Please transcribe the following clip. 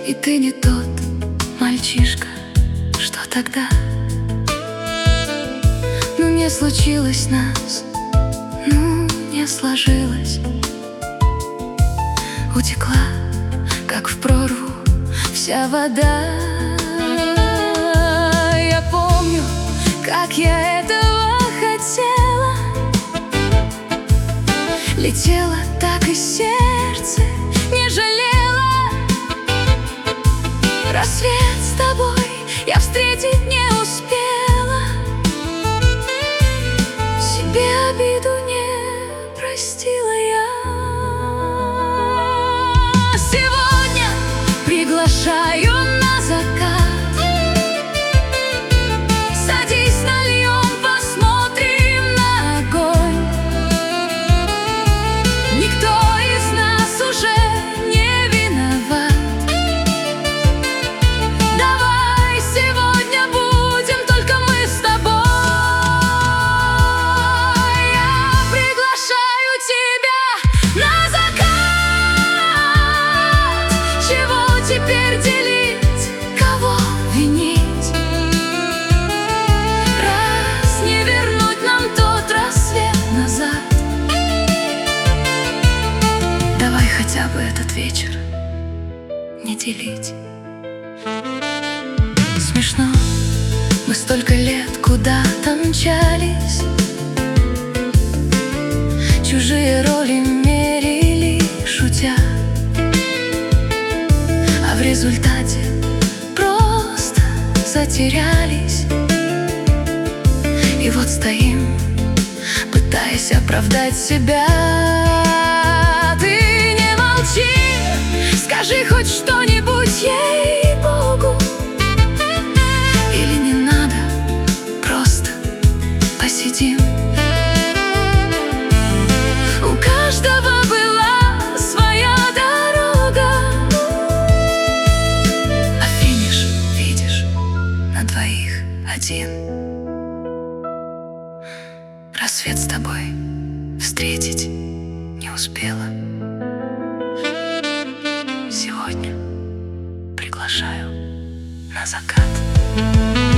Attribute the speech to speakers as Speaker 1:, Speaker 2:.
Speaker 1: И ты не тот мальчишка, что тогда. Ну не случилось нас, ну не сложилось. Утекла, как в прорву, вся вода. Я помню, как я этого хотела. Летела так и сердце не жалела. Рассвет с тобой я встретить не успела. Себе обиду не простила я. Сегодня приглашаю на закат. Садись, нальем, посмотрим на огонь. Никто из нас уже не виноват. Давай сегодня будем только мы с тобой. Я приглашаю тебя на закат. Чего теперь делить, кого винить? Раз не вернуть нам тот рассвет назад. Давай хотя бы этот вечер не делить. Смешно, мы столько лет куда-то мчались, чужие роли мерили, шутя. А в результате просто затерялись. И вот стоим, пытаясь оправдать себя. Ты не молчи, скажи хоть что-нибудь, ей-богу. Или не надо, просто посидим. У каждого была своя дорога, а финиш, видишь, на двоих один. Рассвет с тобой встретить не успела. Сегодня приглашаю на закат.